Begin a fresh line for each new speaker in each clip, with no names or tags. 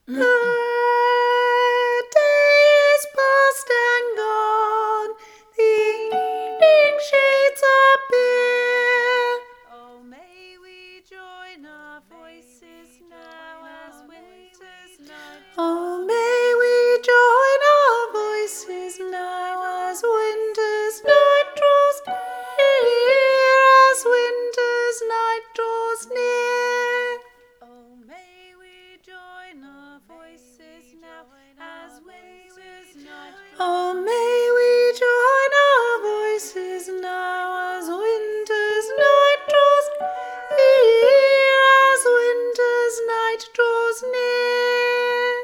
The day is past and gone, the evening shades appear.
Oh, may we join our voices now as winter's night.
Oh, may we join our voices now as winter's night draws near, as winter's night draws near.
Oh, may we join our voices now as winter's night.
Oh, may we join our voices now as winter's night draws near, as winter's night draws near.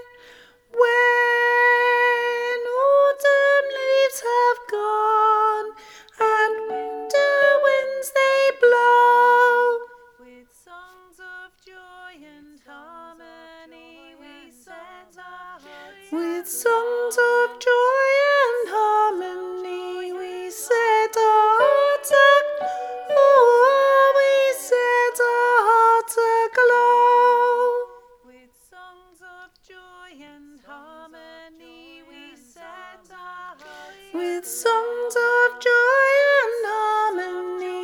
When autumn leaves have gone and winter winds they blow,
With songs of joy and harmony we set our hearts.
with songs of joy and harmony we set our hearts we set our hearts aglow.
With songs of joy and harmony we set our hearts.
With songs of joy and harmony